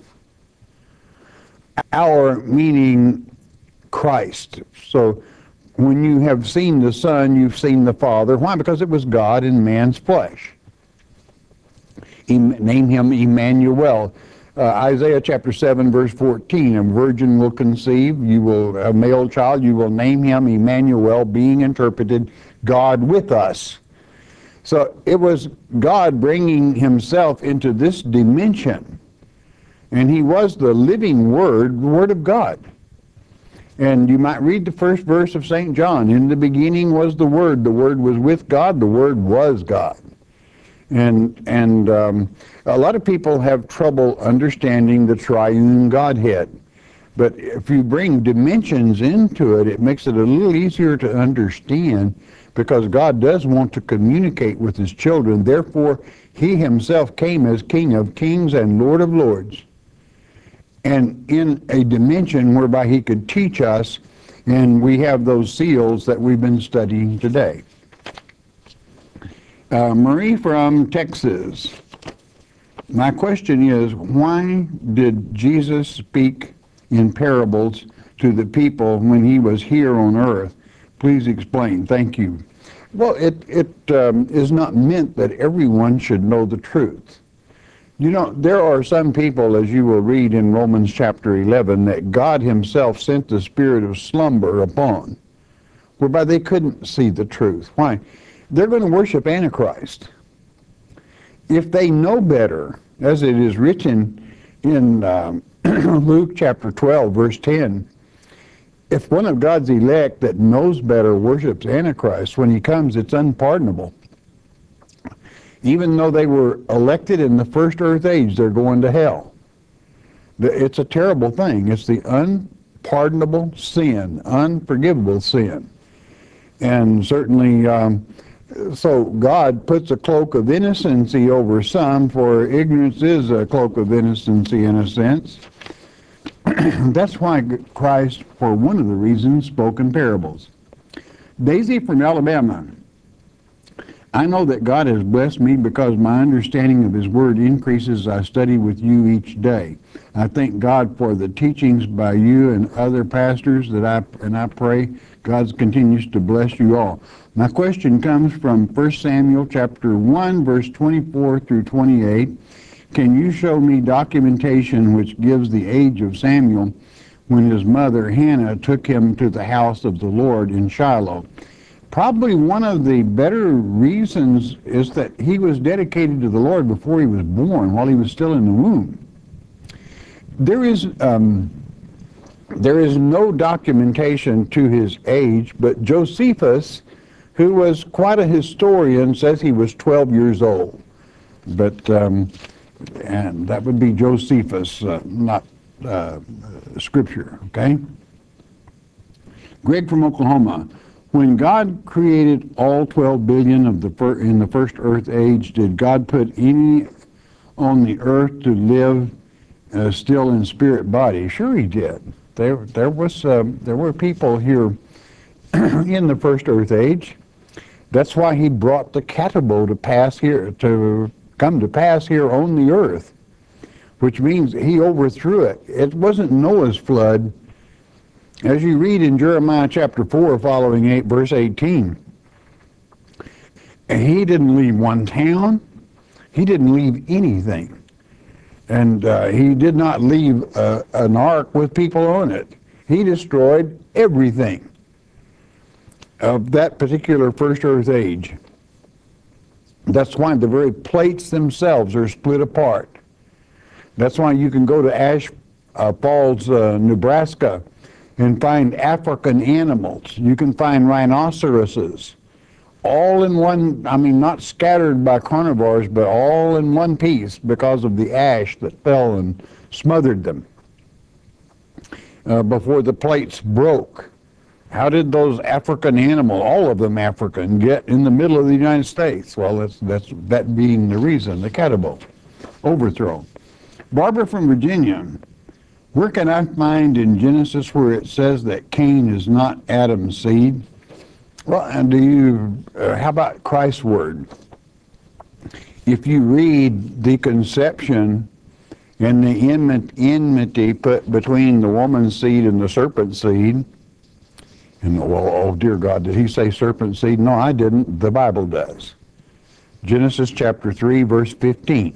Our meaning Christ. So when you have seen the Son, you've seen the Father. Why? Because it was God in man's flesh. He named him Emmanuel. Uh, Isaiah chapter seven, verse fourteen, a virgin will conceive, you will, a male child, you will name him Emmanuel, being interpreted, God with us. So it was God bringing himself into this dimension, and he was the living Word, the Word of God. And you might read the first verse of Saint John, in the beginning was the Word, the Word was with God, the Word was God. And and um, a lot of people have trouble understanding the triune Godhead. But if you bring dimensions into it, it makes it a little easier to understand, because God does want to communicate with his children. Therefore, he himself came as King of Kings and Lord of Lords. And in a dimension whereby he could teach us And we have those seals that we've been studying today. Uh, Marie from Texas. My question is, why did Jesus speak in parables to the people when he was here on earth? Please explain. Thank you. Well, it, it um, is not meant that everyone should know the truth. You know, there are some people, as you will read in Romans chapter eleven, that God himself sent the spirit of slumber upon, whereby they couldn't see the truth. Why? They're going to worship Antichrist. If they know better, as it is written in um, Luke chapter twelve, verse ten, if one of God's elect that knows better worships Antichrist, when he comes, it's unpardonable. Even though they were elected in the first earth age, they're going to hell. It's a terrible thing. It's the unpardonable sin, unforgivable sin. And certainly, um, so God puts a cloak of innocency over some, for ignorance is a cloak of innocency in a sense. That's why Christ, for one of the reasons, spoke in parables. Daisy from Alabama. I know that God has blessed me because my understanding of his word increases as I study with you each day. I thank God for the teachings by you and other pastors that I and I pray God continues to bless you all. My question comes from First Samuel chapter one, verse twenty-four through twenty-eight. Can you show me documentation which gives the age of Samuel when his mother Hannah took him to the house of the Lord in Shiloh? Probably one of the better reasons is that he was dedicated to the Lord before he was born, while he was still in the womb. There is um, there is no documentation to his age, but Josephus, who was quite a historian, says he was twelve years old. But um, and that would be Josephus, uh, not uh, scripture. Okay. Greg from Oklahoma. When God created all twelve billion of the fir in the first earth age, did God put any on the earth to live uh, still in spirit body? Sure he did. There, there was, uh, there were people here in the first earth age. That's why he brought the catabo to pass here, to come to pass here on the earth, which means he overthrew it. It wasn't Noah's flood. As you read in Jeremiah chapter four, following eight, verse eighteen, he didn't leave one town. He didn't leave anything. And uh, he did not leave uh, an ark with people on it. He destroyed everything of that particular first earth age. That's why the very plates themselves are split apart. That's why you can go to Ash uh, Falls, uh, Nebraska, and find African animals. You can find rhinoceroses, all in one, I mean, not scattered by carnivores, but all in one piece because of the ash that fell and smothered them uh, before the plates broke. How did those African animals, all of them African, get in the middle of the United States? Well, that's, that's that being the reason, the catabo, overthrow. Barbara from Virginia. Where can I find in Genesis where it says that Cain is not Adam's seed? Well, and do you, uh, how about Christ's word? If you read the conception and the enmity put between the woman's seed and the serpent's seed, and well, oh dear God, did he say serpent seed? No, I didn't. The Bible does. Genesis chapter three, verse fifteen.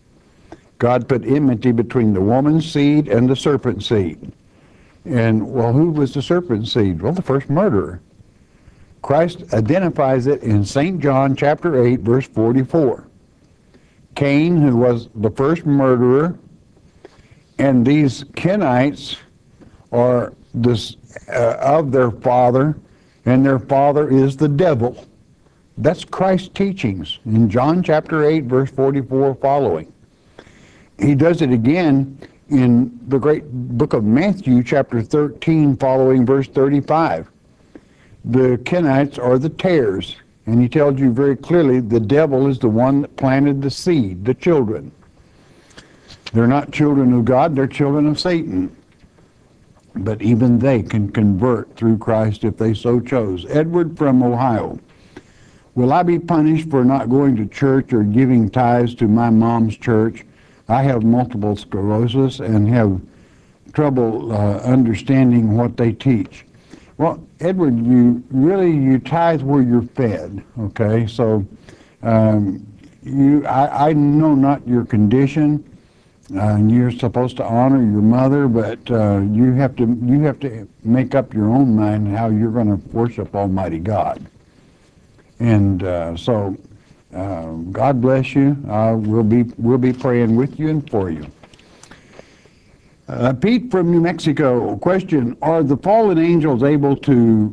God put enmity between the woman's seed and the serpent seed. And, well, who was the serpent seed? Well, the first murderer. Christ identifies it in Saint John chapter eight, verse forty-four. Cain, who was the first murderer, and these Kenites are this, uh, of their father, and their father is the devil. That's Christ's teachings in John chapter eight, verse forty-four following. He does it again in the great book of Matthew, chapter thirteen, following verse thirty-five. The Kenites are the tares, and he tells you very clearly the devil is the one that planted the seed, the children. They're not children of God, they're children of Satan. but even they can convert through Christ if they so chose. Edward from Ohio. Will I be punished for not going to church or giving tithes to my mom's church? I have multiple sclerosis and have trouble uh, understanding what they teach. Well, Edward, you really, you tithe where you're fed, okay? So um, you, I, I know not your condition, uh, and you're supposed to honor your mother, but uh, you have to you have to make up your own mind how you're going to worship Almighty God. And uh, so, uh, God bless you. Uh, we'll be we'll be praying with you and for you. Uh, Pete from New Mexico. Question: are the fallen angels able to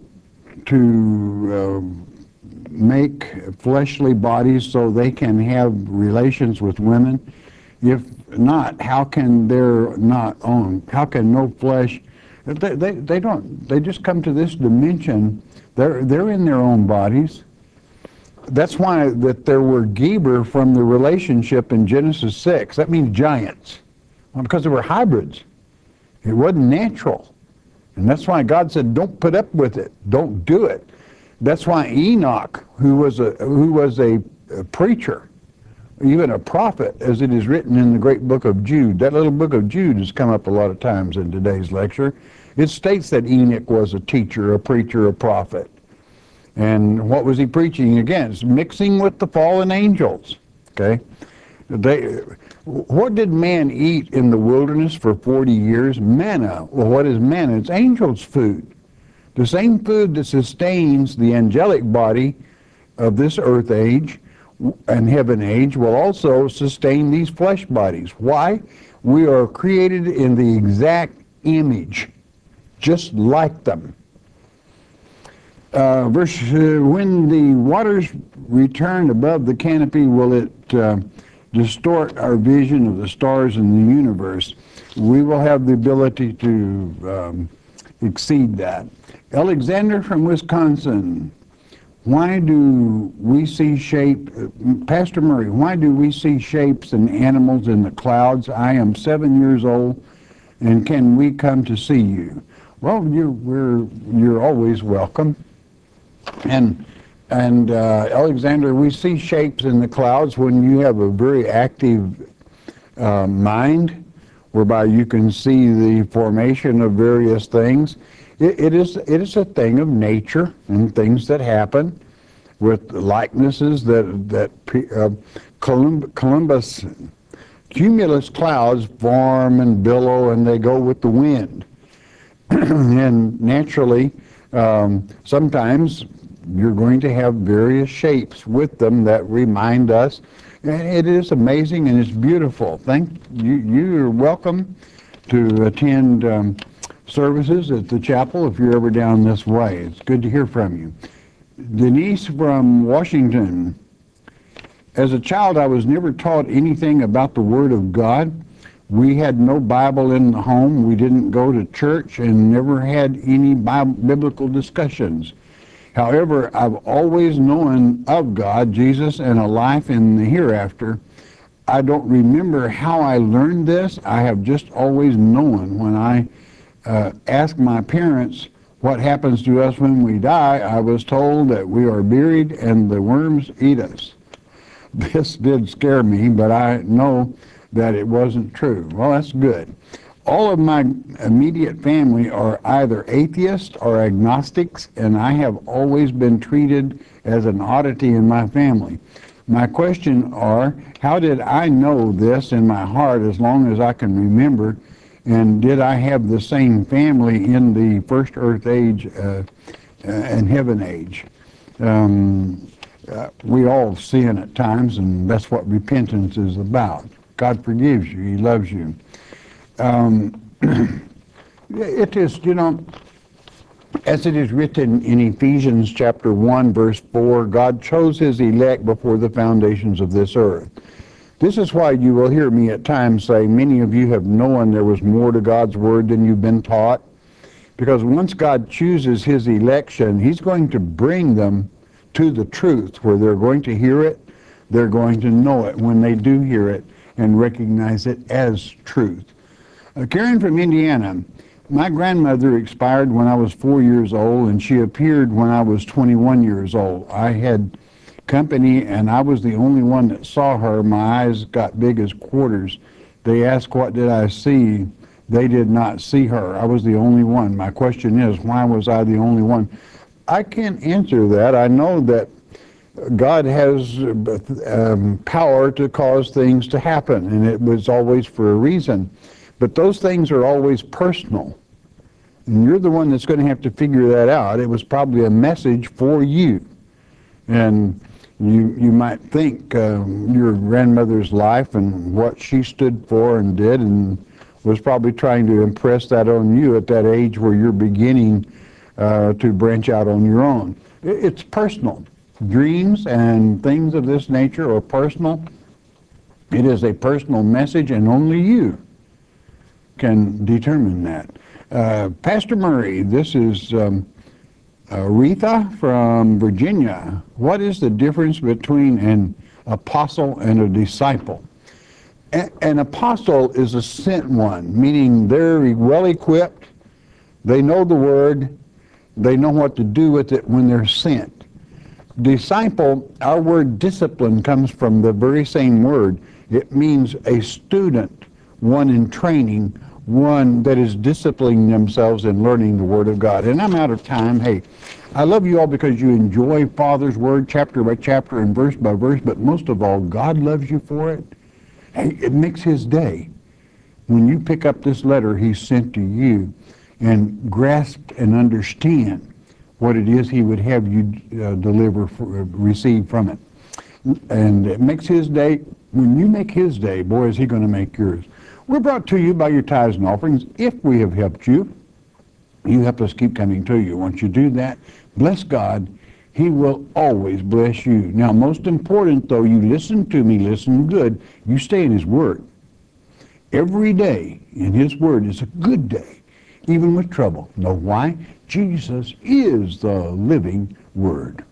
to uh, make fleshly bodies so they can have relations with women? If not, how can there not own? How can no flesh? They, they they don't. They just come to this dimension. They're they're in their own bodies. That's why that there were Geber from the relationship in Genesis six. That means giants, because they were hybrids. It wasn't natural. And that's why God said, don't put up with it. Don't do it. That's why Enoch, who was a who was a, a preacher, even a prophet, as it is written in the great book of Jude. That little book of Jude has come up a lot of times in today's lecture. It states that Enoch was a teacher, a preacher, a prophet. And what was he preaching against? Mixing with the fallen angels. Okay? They, what did man eat in the wilderness for forty years? Manna. Well, what is manna? It's angels' food. The same food that sustains the angelic body of this earth age and heaven age will also sustain these flesh bodies. Why? We are created in the exact image, just like them. Uh, verse, uh, when the waters return above the canopy, will it uh, distort our vision of the stars in the universe? We will have the ability to um, exceed that. Alexander from Wisconsin. Why do we see shape, uh, Pastor Murray, why do we see shapes and animals in the clouds? I am seven years old, and can we come to see you? Well, you're, we're, you're always welcome. And and uh, Alexander, we see shapes in the clouds when you have a very active uh, mind, whereby you can see the formation of various things. It, it is it is a thing of nature and things that happen with likenesses that that uh, Colum- Columbus cumulus clouds form and billow, and they go with the wind. And naturally, um, sometimes you're going to have various shapes with them that remind us. And it is amazing and it's beautiful. Thank you. You're welcome to attend um, services at the chapel if you're ever down this way. It's good to hear from you. Denise from Washington. As a child, I was never taught anything about the Word of God. We had no Bible in the home. We didn't go to church and never had any Bible, biblical discussions. However, I've always known of God, Jesus, and a life in the hereafter. I don't remember how I learned this. I have just always known. When I uh, asked my parents what happens to us when we die, I was told that we are buried and the worms eat us. This did scare me, but I know that it wasn't true. Well, that's good. All of my immediate family are either atheists or agnostics, and I have always been treated as an oddity in my family. My question are, how did I know this in my heart as long as I can remember, and did I have the same family in the first earth age uh, and heaven age? Um, uh, we all sin at times, and that's what repentance is about. God forgives you. He loves you. Um, it is, you know, as it is written in Ephesians chapter one, verse four, God chose his elect before the foundations of this earth. This is why you will hear me at times say, many of you have known there was more to God's word than you've been taught. Because once God chooses his election, he's going to bring them to the truth where they're going to hear it, they're going to know it when they do hear it and recognize it as truth. Uh, Karen from Indiana, My grandmother expired when I was four years old, and she appeared when I was twenty-one years old. I had company, and I was the only one that saw her. My eyes got big as quarters. They asked, what did I see? They did not see her. I was the only one. My question is, why was I the only one? I can't answer that. I know that God has um, power to cause things to happen, and it was always for a reason. But those things are always personal. And you're the one that's going to have to figure that out. It was probably a message for you. And you you might think um, your grandmother's life and what she stood for and did, and was probably trying to impress that on you at that age where you're beginning uh, to branch out on your own. It's personal. Dreams and things of this nature are personal. It is a personal message, and only you can determine that. Uh, Pastor Murray, this is um, Aretha from Virginia. What is the difference between an apostle and a disciple? A- an apostle is a sent one, meaning they're well equipped, they know the word, they know what to do with it when they're sent. Disciple, our word discipline comes from the very same word. It means a student, one in training, one that is disciplining themselves in learning the Word of God. And I'm out of time. Hey, I love you all because you enjoy Father's Word chapter by chapter and verse by verse, but most of all, God loves you for it. Hey, it makes His day when you pick up this letter He sent to you and grasp and understand what it is He would have you uh, deliver, for, uh, receive from it. And it makes His day. When you make His day, boy, is He going to make yours. We're brought to you by your tithes and offerings. If we have helped you, you help us keep coming to you. Once you do that, bless God. He will always bless you. Now, most important, though, you listen to me, listen good. You stay in His Word. Every day in His Word is a good day, even with trouble. Know why? Jesus is the living Word.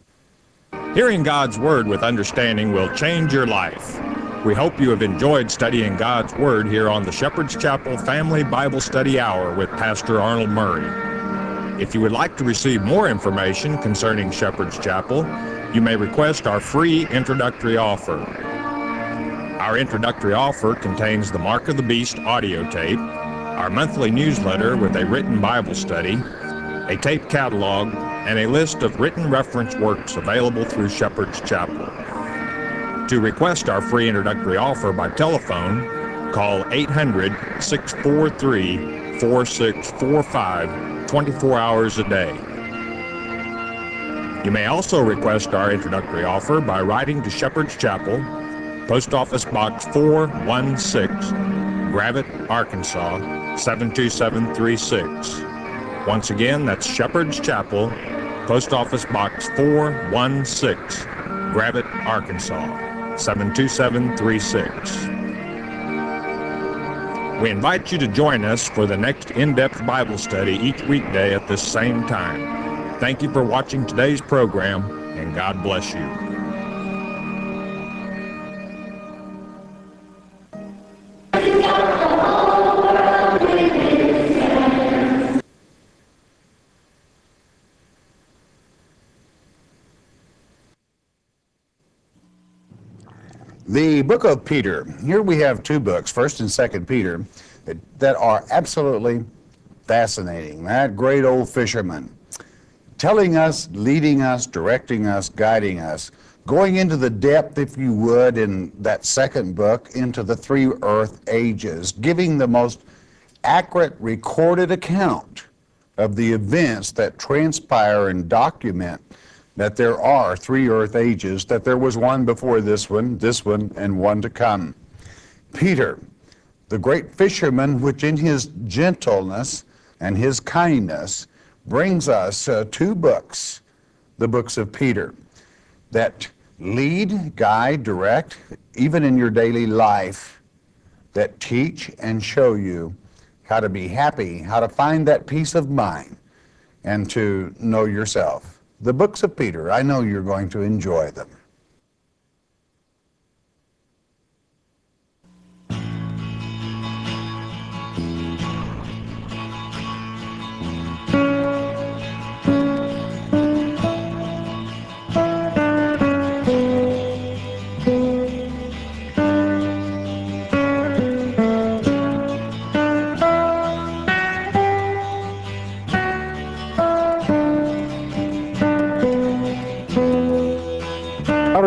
Hearing God's Word with understanding will change your life. We hope you have enjoyed studying God's Word here on the Shepherd's Chapel Family Bible Study Hour with Pastor Arnold Murray. If you would like to receive more information concerning Shepherd's Chapel, you may request our free introductory offer. Our introductory offer contains the Mark of the Beast audio tape, our monthly newsletter with a written Bible study, a tape catalog, and a list of written reference works available through Shepherd's Chapel. To request our free introductory offer by telephone, call eight hundred, six four three, four six four five twenty-four hours a day. You may also request our introductory offer by writing to Shepherd's Chapel, Post Office Box four one six, Gravette, Arkansas, seven two seven three six. Once again, that's Shepherd's Chapel, Post Office Box four one six, Gravette, Arkansas, seven two seven three six. We invite you to join us for the next in-depth Bible study each weekday at this same time. Thank you for watching today's program, and God bless you. The book of Peter. Here we have two books, First and Second Peter, that, that are absolutely fascinating. That great old fisherman telling us, leading us, directing us, guiding us, going into the depth, if you would, in that second book, into the three earth ages, giving the most accurate recorded account of the events that transpire and document that there are three earth ages, that there was one before this one, this one, and one to come. Peter, the great fisherman, which in his gentleness and his kindness brings us uh, two books, the books of Peter, that lead, guide, direct, even in your daily life, that teach and show you how to be happy, how to find that peace of mind, and to know yourself. The books of Peter, I know you're going to enjoy them.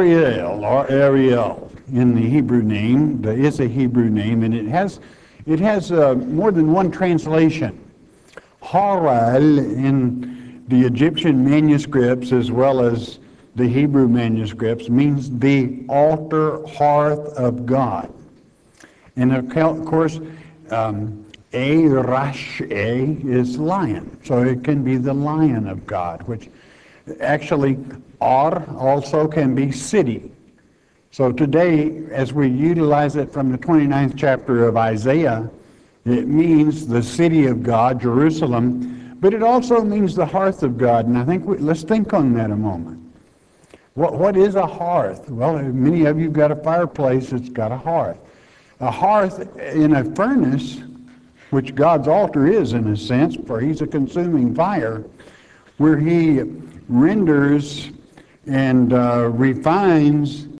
Ariel, or Ariel in the Hebrew name. There is a Hebrew name, and it has it has uh, more than one translation. Harel in the Egyptian manuscripts as well as the Hebrew manuscripts means the altar hearth of God. And of course, um, A Rash A is lion, so it can be the lion of God, which actually Ar also can be city. So today, as we utilize it from the twenty-ninth chapter of Isaiah, it means the city of God, Jerusalem, but it also means the hearth of God. And I think we, let's think on that a moment. What, what is a hearth? Well, many of you have got a fireplace that's got a hearth. A hearth in a furnace, which God's altar is in a sense, for he's a consuming fire, where he renders and uh, refines